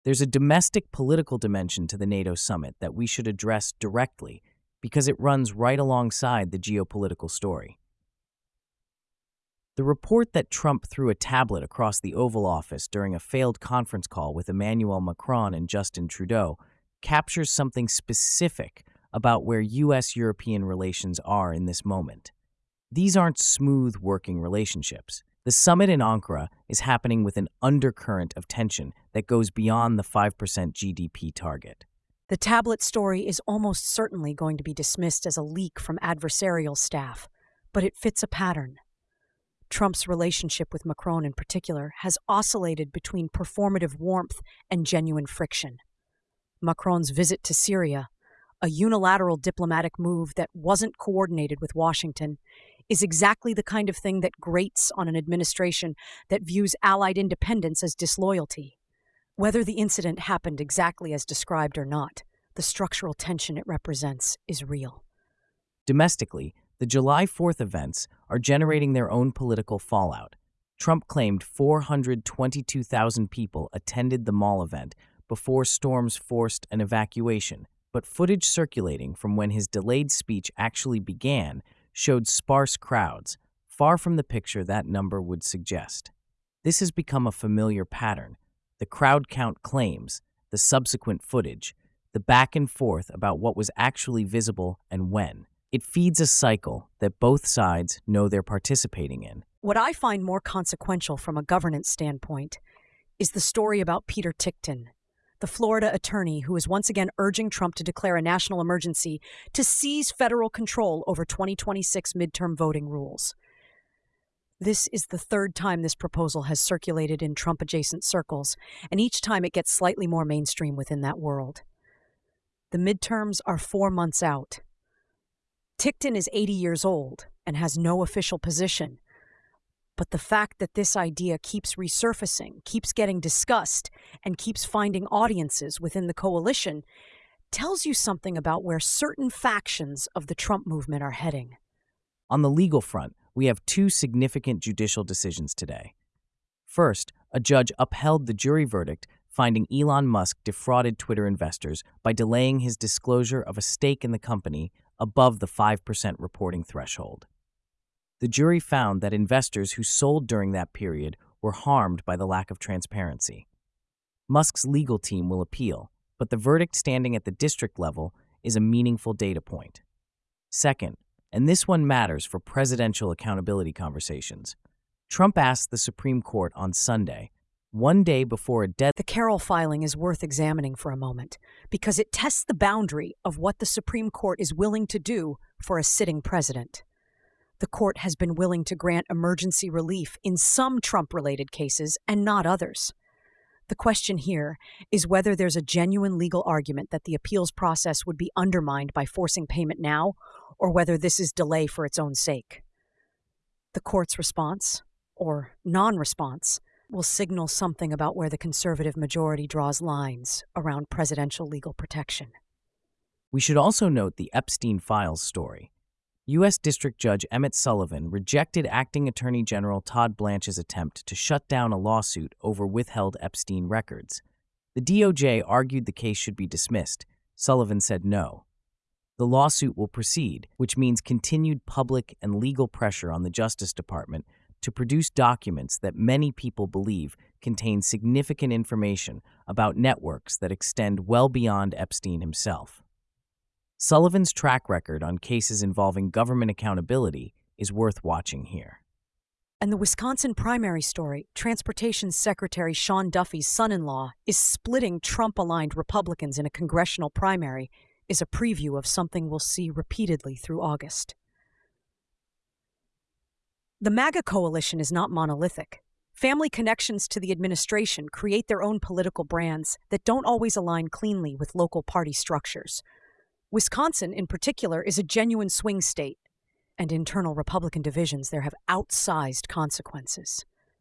There's a domestic political dimension to the NATO summit that we should address directly because it runs right alongside the geopolitical story. The report that Trump threw a tablet across the Oval Office during a failed conference call with Emmanuel Macron and Justin Trudeau captures something specific about where U.S.-European relations are in this moment. These aren't smooth working relationships. The summit in Ankara is happening with an undercurrent of tension that goes beyond the 5% GDP target. The tablet story is almost certainly going to be dismissed as a leak from adversarial staff, but it fits a pattern. Trump's relationship with Macron in particular has oscillated between performative warmth and genuine friction. Macron's visit to Syria, a unilateral diplomatic move that wasn't coordinated with Washington, is exactly the kind of thing that grates on an administration that views allied independence as disloyalty. Whether the incident happened exactly as described or not, the structural tension it represents is real. Domestically, the July 4th events are generating their own political fallout. Trump claimed 422,000 people attended the mall event before storms forced an evacuation, but footage circulating from when his delayed speech actually began showed sparse crowds, far from the picture that number would suggest. This has become a familiar pattern. The crowd count claims, the subsequent footage, the back and forth about what was actually visible and when. It feeds a cycle that both sides know they're participating in. What I find more consequential from a governance standpoint is the story about Peter Ticktin, the Florida attorney who is once again urging Trump to declare a national emergency to seize federal control over 2026 midterm voting rules. This is the third time this proposal has circulated in Trump-adjacent circles, and each time it gets slightly more mainstream within that world. The midterms are 4 months out. Ticktin is 80 years old and has no official position. But the fact that this idea keeps resurfacing, keeps getting discussed, and keeps finding audiences within the coalition tells you something about where certain factions of the Trump movement are heading. On the legal front, we have two significant judicial decisions today. First, a judge upheld the jury verdict finding Elon Musk defrauded Twitter investors by delaying his disclosure of a stake in the company above the 5% reporting threshold. The jury found that investors who sold during that period were harmed by the lack of transparency. Musk's legal team will appeal, but the verdict standing at the district level is a meaningful data point. Second, and this one matters for presidential accountability conversations, Trump asked the Supreme Court on Sunday, one day before a deadline. The Carroll filing is worth examining for a moment because it tests the boundary of what the Supreme Court is willing to do for a sitting president. The court has been willing to grant emergency relief in some Trump-related cases and not others. The question here is whether there's a genuine legal argument that the appeals process would be undermined by forcing payment now, or whether this is delay for its own sake. The court's response, or non-response, will signal something about where the conservative majority draws lines around presidential legal protection. We should also note the Epstein Files story. U.S. District Judge Emmett Sullivan rejected Acting Attorney General Todd Blanche's attempt to shut down a lawsuit over withheld Epstein records. The DOJ argued the case should be dismissed. Sullivan said no. The lawsuit will proceed, which means continued public and legal pressure on the Justice Department to produce documents that many people believe contain significant information about networks that extend well beyond Epstein himself. Sullivan's track record on cases involving government accountability is worth watching here. And the Wisconsin primary story, Transportation Secretary Sean Duffy's son-in-law is splitting Trump-aligned Republicans in a congressional primary, is a preview of something we'll see repeatedly through August. The MAGA coalition is not monolithic. Family connections to the administration create their own political brands that don't always align cleanly with local party structures. Wisconsin, in particular, is a genuine swing state, and internal Republican divisions there have outsized consequences.